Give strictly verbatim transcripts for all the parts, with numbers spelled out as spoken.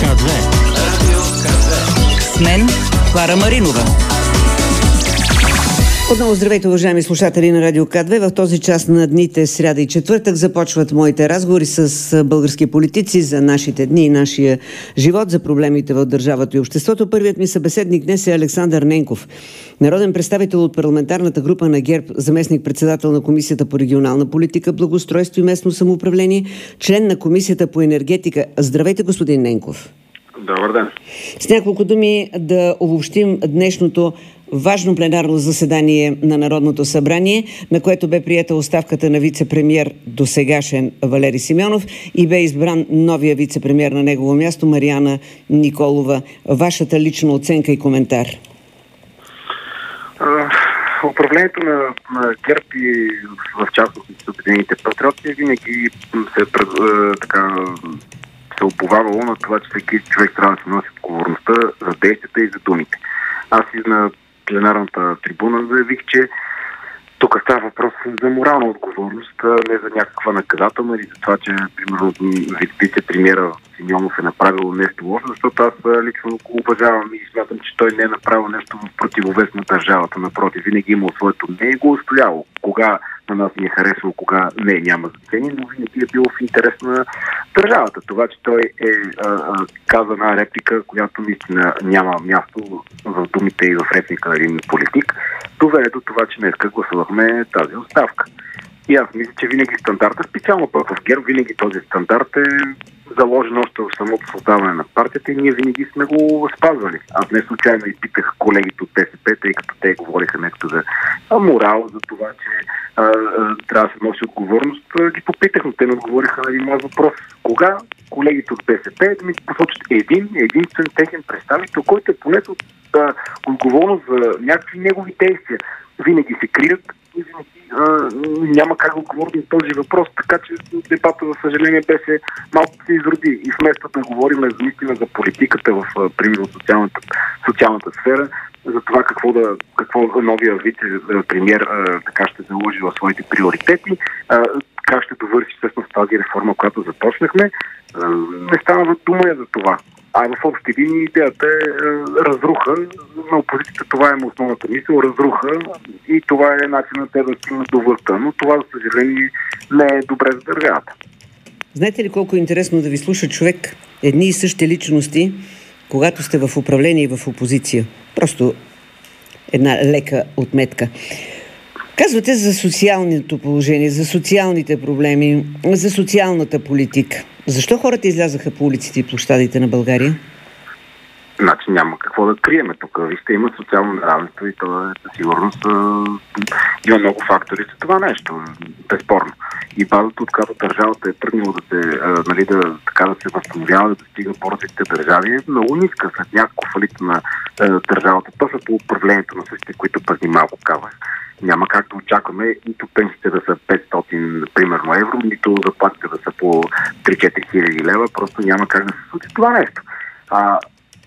две. Радио К две. С мен Клара Маринова. Отново здравейте, уважаеми слушатели на Радио К две. В този час на дните сряда и четвъртък започват моите разговори с български политици за нашите дни и нашия живот, за проблемите в държавата и обществото. Първият ми събеседник днес е Александър Ненков, народен представител от парламентарната група на ГЕРБ, заместник-председател на Комисията по регионална политика, благоустройство и местно самоуправление, член на Комисията по енергетика. Здравейте, господин Ненков. Добър ден. С няколко думи да обобщим днешното важно пленарно заседание на Народното събрание, на което бе приета оставката на вице-премиер досегашен Валери Симеонов и бе избран новия вице-премиер на негово място Марияна Николова. Вашата лична оценка и коментар? Uh, управлението на, на ГЕРБ и в частност с Обединените патриоти винаги се uh, така се оповавало на това, че всеки човек трябва да се носи отговорността за действията и за думите. Аз и на пленарната трибуна заявих, че тук става въпрос за морална отговорност, не за някаква наказателна или за това, че примерно вице-премиера Симеонов е направил нещо лошо, защото аз лично го уважавам и смятам, че той не е направил нещо в противовес на държавата. Напротив, винаги имал своето мнение и го устояло. Кога на нас ни е харесало, кога не, няма значение, но винаги е било в интерес на държавата. Това, че той е а, а, каза една реплика, която наистина няма място в думите и в реплика на един политик, доведе до това, че днеска гласувахме тази оставка. И аз мисля, че винаги стандарта, специално пък в ГЕРБ, винаги този стандарт е заложен още в самото създаване на партията и ние винаги сме го спазвали. Аз не случайно изпитах колегите от БСП, тъй като те говориха нещо за морал, за това, че а, а, трябва да се носи отговорност. Ги попитах, но те ми отговориха на един мой въпрос. Кога колегите от БСП да ми посочат един, единствен техен представител, който е понес от а, отговорност за някакви негови действия. Винаги се крият и винаги а, няма как да отговорим този въпрос, така че дебата, за съжаление, беше малко се изроди. И вместо да говорим наистина за политиката в, примерно, социалната, социалната сфера, за това какво да какво новия вице-премиер така ще заложи в своите приоритети, а, как ще довърши всъщност тази реформа, която започнахме, а, не става дума за това. А в общи линии идеята е, е разруха. На опозицията това е основната мисъл, разруха и това е начинът те да стигнат до властта. Но това, за съжаление, не е добре за държавата. Знаете ли колко е интересно да ви слуша човек едни и същи личности, когато сте в управление и в опозиция? Просто една лека отметка. Казвате за социалното положение, за социалните проблеми, за социалната политика. Защо хората излязаха по улиците и площадите на България? Значи няма какво да криеме тук. Вижте, има социално неравенство и това е със сигурност има много фактори за това нещо. Безспорно. И базата, от която държавата е тръгнала да се, а, нали, да, така да се възстановява, да достига по-развитите държави, е много ниска. След няколко фалита на а, държавата, то са по управлението на същите, които преди малко казах. Няма как да очакваме нито пенсиите да са петстотин примерно евро, нито заплатите да са по три-четири хиляди лева. Просто няма как да се случи това нещо. А,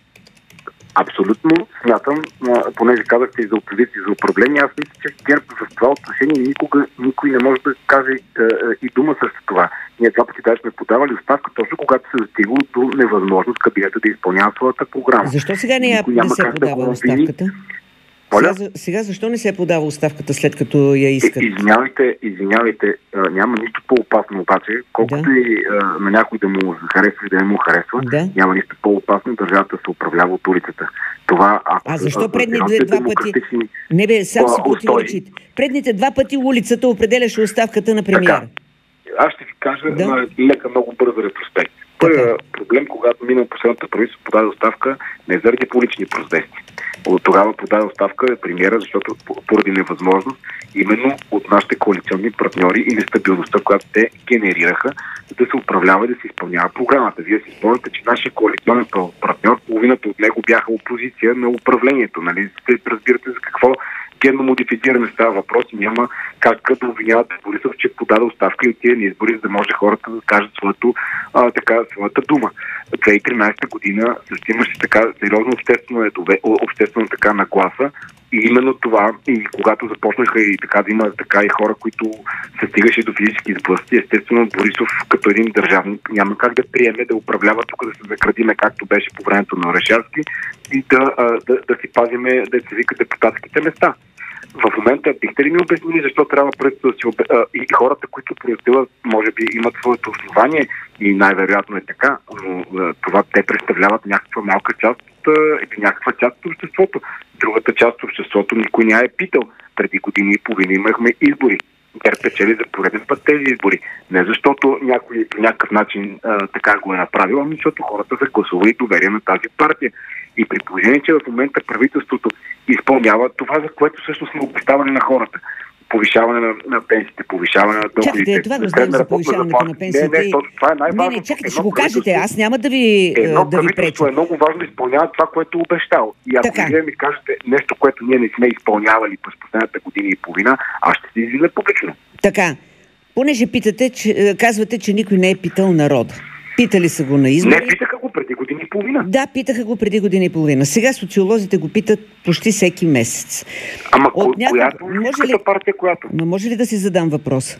абсолютно смятам, понеже казахте и за опозиция, за управление, аз мисля, че ГЕРБ в това отношение никога никой не може да каже е, е, и дума срещу това. Ние два пъти даже сме подавали оставка, точно когато се достига до невъзможност кабинета да изпълнява своята програма. Защо сега не, я, не се подава да оставката? Сега, сега защо не се подава оставката, след като я искат? Извинявайте, извинявайте, няма нищо по-опасно обаче, колкото да. и а, на някой да му харесва и да не му харесва, да. Няма нищо по-опасно държавата да се управлява от улицата. Това, ако, а защо предните два пъти... Не бе, сам си противоречите. Предните два пъти улицата определяше оставката на премиера. Така. Аз ще ви кажа да. на лека, много бърза ретроспект. Първият проблем, когато мина последната правителство подаде оставка, не заради полични протести. От тогава подаде оставка премиера, защото поради невъзможност именно от нашите коалиционни партньори и нестабилността, която те генерираха, да се управлява и да се изпълнява програмата. Вие си спомняте, че нашия коалиционен партньор, половината от него бяха опозиция на управлението. Нали? Те разбирате за какво генно модифициране става въпрос и няма как да обвиняват Борисов, че подаде оставка и отиде на избори, за да може хората да кажат своето, а, така, своята дума. две хиляди и тринадесета година също имаше така сериозно обществено, обществено така нагласа И именно това, и когато започнаха и така да има така и хора, които се стигаше до физически сблъсъци, естествено Борисов като един държавник няма как да приеме да управлява тук, да се закрадиме както беше по времето на Орешарски и да, да, да си пазиме, да се вика депутатските места. В момента бихте ли ми обяснили защо трябва просто да си обе... и хората, които протестират, може би имат своето основание и най-вероятно е така, но това те представляват някаква малка част от някаква част от обществото. Другата част от обществото никой не е питал. Преди години и половина имахме избори. ГЕРБ печели за пореден път тези избори. Не защото някой по някакъв начин а, така го е направил, ами защото хората са гласували доверие на тази партия. И при положение, че в момента правителството изпълнява това, за което всъщност сме обещавали на хората. Повишаване на, на пенсиите, повишаване на доходите. Чакайте, това го знаем за повишаването на пенсиите. Не, не, точно, това е най-важно. Не, не, чакайте, ще го кажете, аз няма да ви Едно да ви правителство преча. е много важно да изпълнява това, което е обещал. И ако така. вие ми кажете нещо, което ние не сме изпълнявали през последната година и половина, аз ще се излиза публично. Така, понеже питате, че, казвате, че никой не е питал народа. Питали са го на избори. Не, питаха го преди година и половина. Да, питаха го преди година и половина. Сега социолозите го питат почти всеки месец. Ама От ко- няколко... която? Може ли... партия, която? Но може ли да си задам въпрос?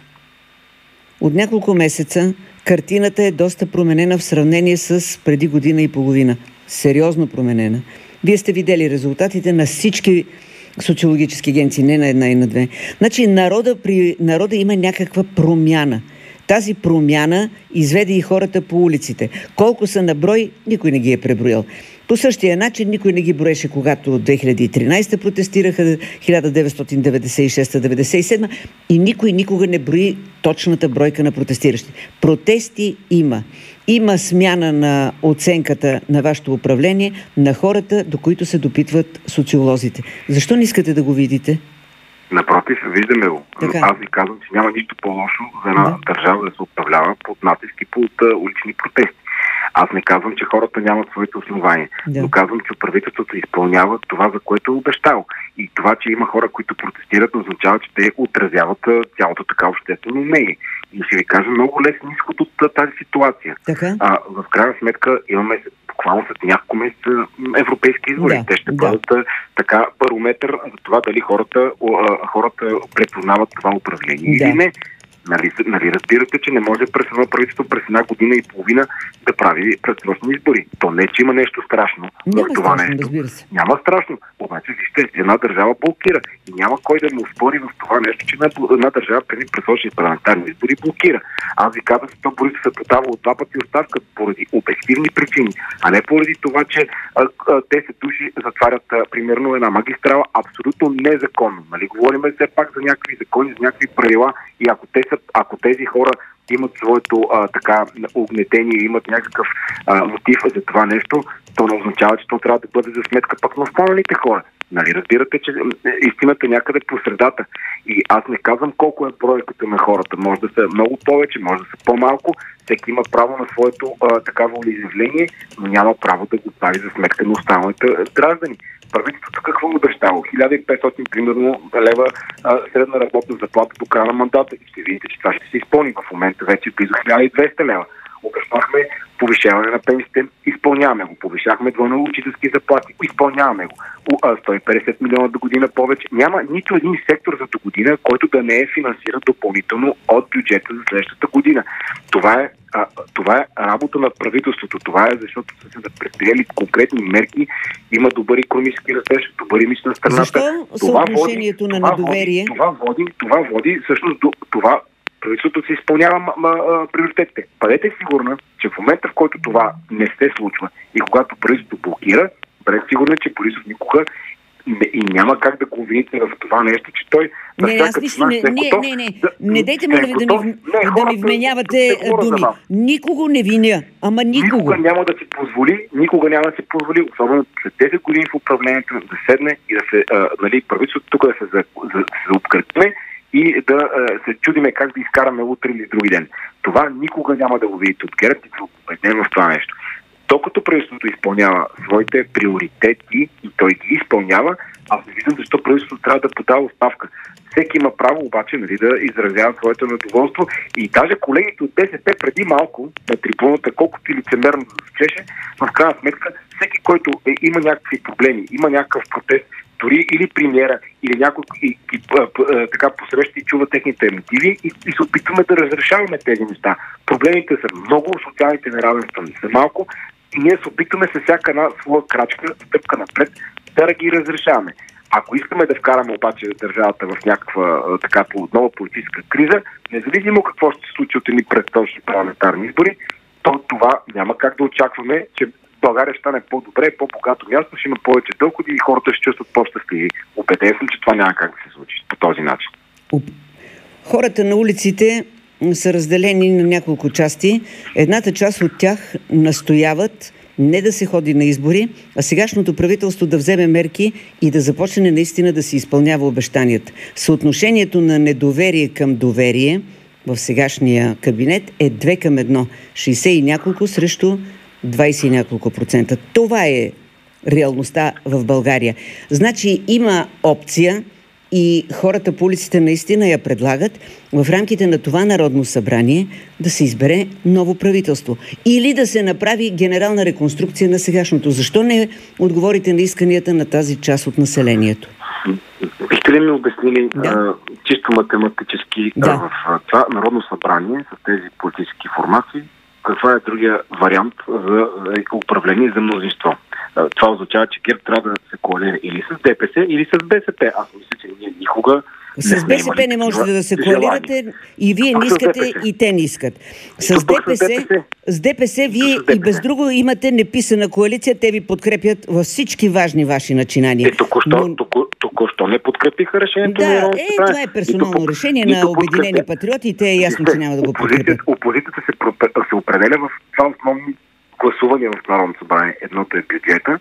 От няколко месеца картината е доста променена в сравнение с преди година и половина. Сериозно променена. Вие сте видели резултатите на всички социологически агенции, не на една и на две. Значи народа, при народа има някаква промяна. Тази промяна изведе и хората по улиците. Колко са на брой, никой не ги е преброил. По същия начин никой не ги броеше, когато две хиляди и тринадесета протестираха, хиляда деветстотин деветдесет и шеста деветдесет и седма и никой никога не брои точната бройка на протестиращи. Протести има. Има смяна на оценката на вашето управление на хората, до които се допитват социолозите. Защо не искате да го видите? Напротив, виждаме го. Така. Аз ви казвам, че няма нищо по-лошо за една да. държава да се управлява под натиск и под uh, улични протести. Аз не казвам, че хората нямат своите основания, да. но казвам, че правителството изпълнява това, за което е обещало. И това, че има хора, които протестират, означава, че те отразяват цялото така обществено мнение. И ще ви кажа много лесен изход от тази ситуация. Така? А, в крайна сметка имаме буквално след няколко месеца европейски избори. Да, Те ще да. бъдат така барометър за това дали хората, хората препознават това управление да. или не. Нали, нали разбирате, че не може през едно правителство през една година и половина да прави предсрочни избори. То не, че има нещо страшно няма в това страшно, нещо. разбира се. Няма страшно. Обаче, вижте, една държава блокира. И няма кой да му спори в това нещо, че една държава преди предсрочни парламентарни избори блокира. Аз ви казах, че то Борисов се подава от два пъти оставка поради обективни причини, а не поради това, че а, а, десет души затварят а, примерно една магистрала абсолютно незаконно. Нали? Говорим все пак за някакви закони, за някакви правила и ако те ако тези хора имат своето а, така угнетение, имат някакъв а, мотив за това нещо, то не означава, че то трябва да бъде за сметка пък на останалите хора. Нали, разбирате, че истината някъде по средата. И аз не казвам колко е бройката на хората. Може да са много повече, може да са по-малко. Всеки има право на своето а, такава волеизявление, но няма право да го прави за сметка на останалите граждани. Правителството какво обещало? хиляда и петстотин примерно лева а, средна работна заплата до края на мандата. И ще видите, че това ще се изпълни. В момента вече близо хиляда и двеста лева. Обещахме повишаване на пенсиите, изпълняваме го. Повишахме двойно учителски заплати, изпълняваме го. сто и петдесет милиона до година повече. Няма нито един сектор за до година, който да не е финансиран допълнително от бюджета за следващата година. Това е, а, това е работа на правителството. Това е защото са се предприели конкретни мерки, има добър икономически растеж, добър имидж на страната. Защо това съотношението води, на това недоверие? Води, това води, това води всъщност до това. Правителството се изпълнява м- м- приоритетите. Бъдете сигурна, че в момента, в който това не се случва и когато правителството блокира, бъдете сигурна, че Борисов никога не, и няма как да го обвините в това нещо, че той... Не, аз нищо не... Не, не, не. Не дейте, моля ви, да ми, да ми вменявате думи. Никого не виня, ама никого. Никога няма да си позволи, никога няма да си позволи, особено след десет години в управлението, да седне и да се, а, нали, правителството тук да се заобкръпне и да е, се чудиме как да изкараме утре или други ден. Това никога няма да го видите от ГЕРБ и да убеден в това нещо. Докато правителството изпълнява своите приоритети и той ги изпълнява, аз не виждам защо правителството трябва да подава оставка. Всеки има право обаче, нали, да изразява своето недоволство и даже колегите от БСП преди малко на трибуната, колкото и лицемерно да звучеше, в крайна сметка всеки, който е, има някакви проблеми, има някакъв протест, дори или премиера, или някой и, и, а, а, така посреща и чува техните мотиви и, и се опитваме да разрешаваме тези неща. Проблемите са много, социалните неравенства не са малко и ние се опитваме с всяка една своя крачка, стъпка напред, да ги разрешаваме. Ако искаме да вкараме обаче държавата в някаква така нова политическа криза, независимо какво ще се случи от едни предстоящи парламентарни избори, то това няма как да очакваме, че България ще стане по-добре, по-богато място, ще има повече доходи и хората ще чувстват по-щастливи. Убеден съм, че това няма как да се случи по този начин. Хората на улиците са разделени на няколко части. Едната част от тях настояват не да се ходи на избори, а сегашното правителство да вземе мерки и да започне наистина да си изпълнява обещанията. Съотношението на недоверие към доверие в сегашния кабинет е две към едно. шейсет и няколко срещу двайсет и няколко процента. Това е реалността в България. Значи има опция и хората по улиците наистина я предлагат в рамките на това Народно събрание да се избере ново правителство. Или да се направи генерална реконструкция на сегашното. Защо не отговорите на исканията на тази част от населението? Бихте ли ми обяснили да. а, чисто математически да. в а, това Народно събрание с тези политически формации, каква е другия вариант за управление за мнозинство? Това означава, че ГЕРБ трябва да се коалира или с ДПС, или с БСП. Аз мисля, че ние никога с БСП не можете да се коалирате и вие не искате, и те не искат. С ДПС, с ДПС вие и без друго имате неписана коалиция, те ви подкрепят във всички важни ваши начинания. Е, току-що, Но... току, току-що не подкрепиха решението да, на Народното събрание. Да, е, това е персонално току... решение на Обединени патриоти и те е ясно, че няма да го подкрепят. Опозицията се, се определя в това основни гласувания в Народното събрание. Едното е бюджета,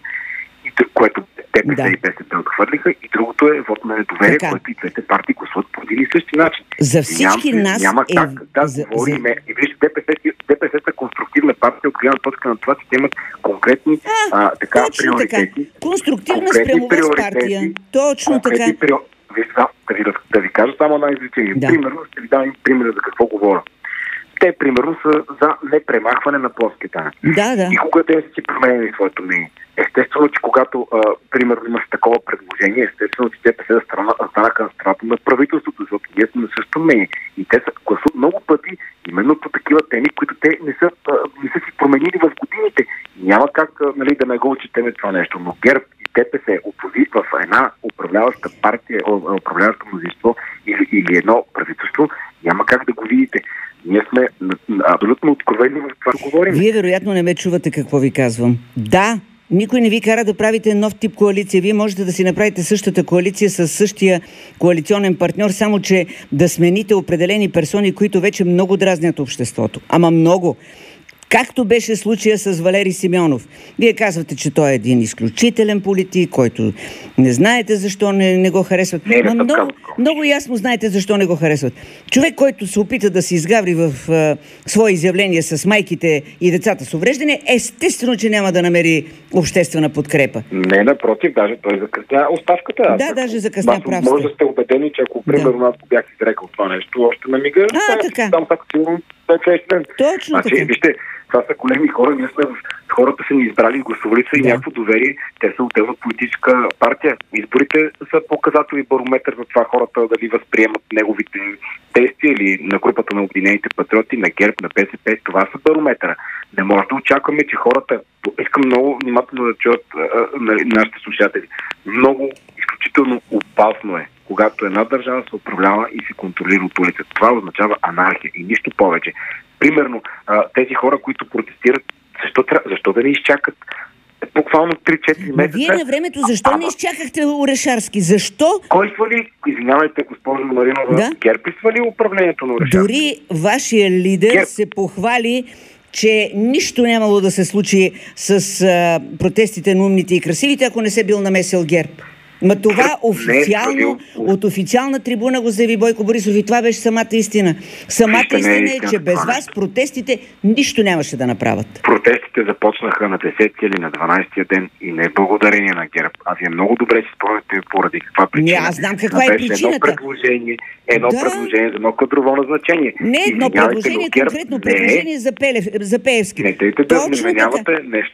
което ДПС да. и БСП отхвърлиха, и другото е вот на недоверие, така. Което и двете партии гласуват по един и същи начин. За всички няма, нас няма е... как да за, говорим. за... И вижте, ДПС, ДПС са конструктивна партия от гледна точка на това, че те имат конкретни а, а, така, точно приоритети. Така. Конструктивна спрямо вас партия. Точно така. Прио... Вижте, да, да, ви, да ви кажа само една изречение. Да. Примерно, ще ви дам пример за какво говоря. Те, примерно, са за непремахване на плоския данък. Да, да. И когато те са си променили своето мнение. Естествено, че когато, а, примерно, имаш такова предложение, естествено, че те се да станаха на страната на правителството, защото ние сме на същото мнение. И те са гласуват много пъти именно по такива теми, които те не са, а, не са си променили в годините. Няма как а, нали, да не го отчетеме това нещо. Но ГЕРБ и ДПС опози в една управляваща партия, управляващо мнозинство или, или едно правителство, няма как да го видите. Ние сме абсолютно откровени в това говорим. Вие вероятно не ме чувате какво ви казвам. Да, никой не ви кара да правите нов тип коалиция. Вие можете да си направите същата коалиция с същия коалиционен партньор, само че да смените определени персони, които вече много дразнят обществото. Ама много. Както беше случая с Валери Симеонов. Вие казвате, че той е един изключителен политик, който не знаете защо не, не го харесват. Не, Но много, много ясно знаете защо не го харесват. Човек, който се опита да се изгаври в а, свои изявления с майките и децата с увреждане, естествено, че няма да намери обществена подкрепа. Не, напротив, даже той закъсня оставката. Да, ако, даже закъсня, прав сте. Може да сте убедени, че ако примерно да. Аз бях изрекал това нещо, още на мига, а, така. Там така сигурно да. Точно значи, така. Вижте, това са големи хора, ние сме, хората са ни избрали, гласували са и да. Някакво доверие. Те са отделна политическа партия. Изборите са показател и барометър за това хората дали възприемат неговите действия или на групата на Обединените патриоти, на ГЕРБ, на БСП. Това са барометъра. Не може да очакваме, че хората, искам много внимателно да чуят нашите слушатели, много изключително опасно е, когато една държава се управлява и се контролира от улицата. Това означава анархия и нищо повече. Примерно, тези хора, които протестират, защо, защо да не изчакат буквално три-четири месеца? Вие на времето защо а, не изчакахте Орешарски? Защо? Кой свали, извинявайте, госпожо Маринова, да? ГЕРБ свали управлението на Орешарски? Дори вашия лидер ГЕРБ. се похвали, че нищо нямало да се случи с а, протестите на умните и красивите, ако не се бил намесил ГЕРБ. Ма това официално, от официална трибуна го заяви Бойко Борисов и това беше самата истина. Самата истина е, че без вас протестите нищо нямаше да направят. Протестите започнаха на десетия или на дванайсетия ден и не благодарение на ГЕРБ. А вие много добре си спомняте поради каква причина. Не, аз знам каква е причината. Едно предложение, едно да. предложение за едно кадрово назначение. Не едно предложение, ГЕРБ, конкретно не. предложение за, Пелев, за Пеевски. Не, дайте да вменявате нещо.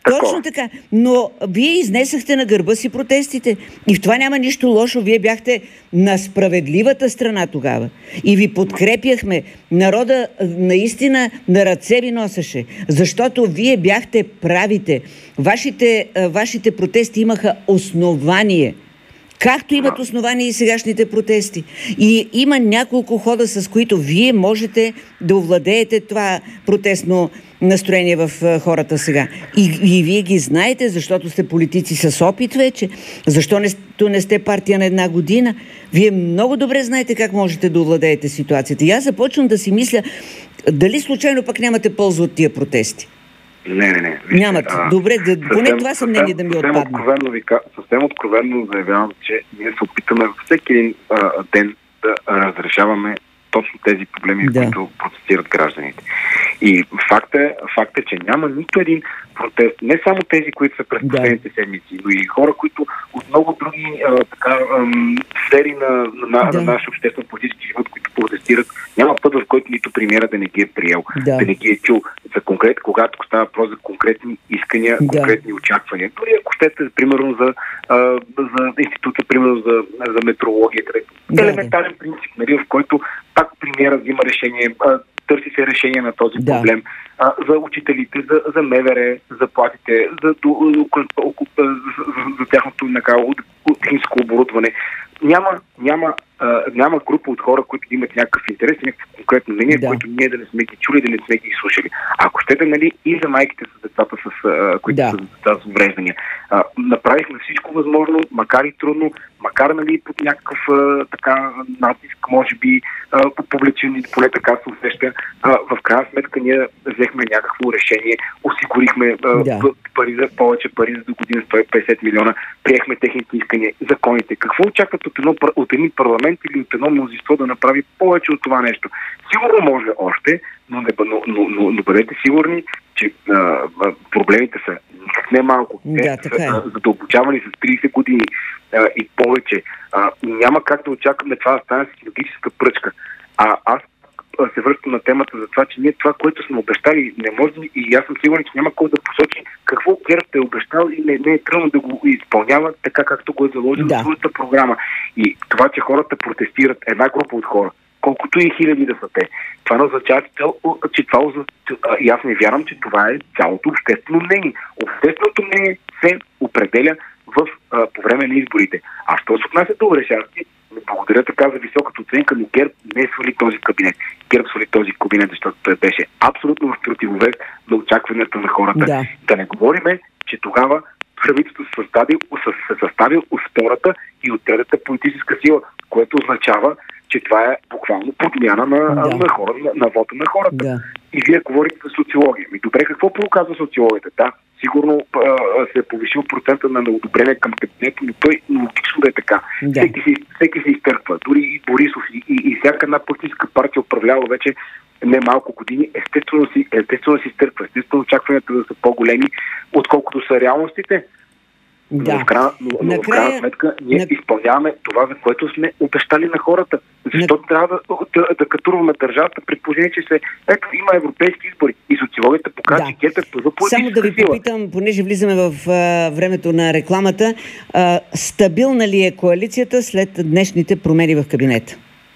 Точно така. Но вие изнесахте на гърба си протестите. И в това няма нищо лошо. Вие бяхте на справедливата страна тогава. И ви подкрепяхме. Народа наистина на ръце ви носеше. Защото вие бяхте правите. Вашите, вашите протести имаха основание. Както имат основания и сегашните протести. И има няколко хода, с които вие можете да овладеете това протестно настроение в хората сега. И, и вие ги знаете, защото сте политици с опит вече. Защо не, не сте партия на една година? Вие много добре знаете как можете да овладеете ситуацията. И аз започвам да си мисля, дали случайно пък нямате полза от тия протести? Не, не, не. Вижте, Нямат. А, Добре, да, съвсем, поне това съмнение да ми съвсем отпадне. Откровенно ви, съвсем откровенно заявявам, че ние се опитаме всеки един а, ден да разрешаваме точно тези проблеми, да. които протестират гражданите. И факт е, факт е, че няма нито един протест, не само тези, които са през последните да. седмици, но и хора, които от много други а, така, ам, сфери на, на, да. на нашия обществен политически живот, които протестират, няма път, в който нито премиера да не ги е приел, да, да не ги е чул. За конкрет, когато става въпрос за конкретни искания, да. конкретни очаквания. Дори ако щете, примерно за, а, за институция, примерно за, за метрологията. Да, елементарен да. принцип, нали, в който пак премиера взима решение, а, търси се решение на този да. проблем. А, за учителите, за, за МВР, за заплатите, за, за, за, за тяхното техническо оборудване. Няма, няма, а, няма група от хора, които имат някакъв интерес и някакво конкретно мнение, да. които ние да не сме ги чули, да не сме ги слушали. Ако щете, нали, и за майките с децата, с, а, които да. са с деца с увреждания. А, направихме всичко възможно, макар и трудно, макар, нали, под някакъв а, така натиск, може би а, публичен, поне така се усеща. А, в крайна сметка ние взехме някакво решение, осигурихме а, да. пари за повече пари за до година сто и петдесет милиона, приехме техните искания, законите. Какво очакват от, едно, от един парламент или от едно мнозинство да направи повече от това нещо? Сигурно може още, но, не, но, но, но, но бъдете сигурни, че а, проблемите са никак не малко. Да, Те са задълбочавани с тридесет години а, и повече. А, няма как да очакваме това да стане с логическа пръчка. А аз се връщам на темата за това, че ние това, което сме обещали, не можем, и аз съм сигурен, че няма кой да посочи какво ГЕРБ е обещал и не, не е трудно да го изпълнява така, както го е заложил да. в своята програма. И това, че хората протестират, една група от хора, колкото и хиляди да са те, това не означава, че това и аз не вярвам, че това е цялото обществено мнение. Общественото мнение се определя в, а, по време на изборите. А що се отнася до Орешарски, благодаря така за високата оценка, но ГЕРБ не свали този кабинет. ГЕРБ свали този кабинет, защото той беше абсолютно в противовес на очакванията на хората. Да, да не говориме, че тогава правителството се състави, се състави от втората и от третата политическа сила, което означава, че това е буквално подмяна на, да. на, хора, на, на вота на хората. Да. И вие говорите за социология. Ми добре, какво показва социологията? Да, сигурно а, се е повишил процента на неодобрение към кабинето, но той логично да е така. Да. Всеки, се, всеки се изтърква. Дори и Борисов и, и, и всяка една политическа партия управлява вече не малко години. Естествено си, естествено си изтърква. Естествено очакванията да са по-големи, отколкото са реалностите. Да. Но в крайна, но, но в крайна сметка ние на... изпълняваме това, за което сме обещали на хората. Защо на... трябва да, да, да катурваме държавата, при положение, че се... Ето, има европейски избори и социологията показва, че ГЕРБ е първа политическа сила. Само да ви попитам, понеже влизаме в а, времето на рекламата, а, стабилна ли е коалицията след днешните промени в кабинета?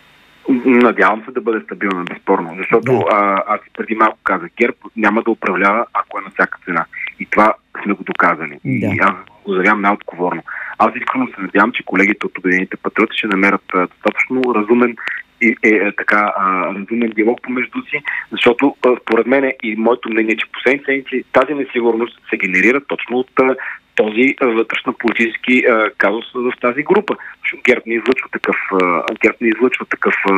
Надявам се да бъде стабилна, безспорно, защото да. а, аз преди малко казах, ГЕРБ няма да управлява, ако е на всяка цена. И това сме го доказали. Да. И аз го заявявам най-отговорно. Аз искрено се надявам, че колегите от Обединените патриоти ще намерят а, достатъчно разумен и е, е, така а, разумен диалог помежду си, защото а, според мен и моето мнение е, че последните седмици тази несигурност се генерира точно от а, този вътрешно-политически казус в тази група. ГЕРБ не излъчва такъв, ГЕРБ не излъчва такъв а,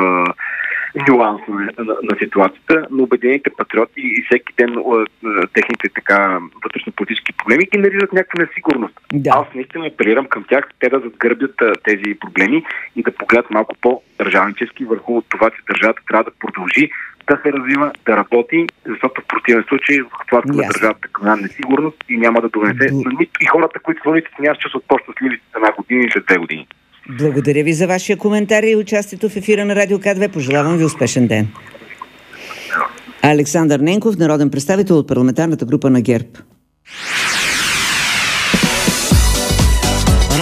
нюанс на, на, на ситуацията, но Обединените патриоти и всеки ден а, техните така вътрешно-политически проблеми генерират някаква несигурност. Да. Аз наистина апелирам към тях те да задгърбят а, тези проблеми и да погледат малко по-държавнически върху това, че държавата трябва да продължи да се развива, да работи, защото в противен случай хватка на държавата към една несигурност и няма да донесе на нито и хората, които служите, няма ще са по-щастливи след една година и след две години. Благодаря ви за вашия коментар и участието в ефира на Радио К две. Пожелавам ви успешен ден. Александър Ненков, народен представител от парламентарната група на ГЕРБ.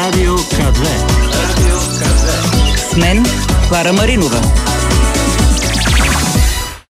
Радио К две. Радио К две. С мен Клара Маринова.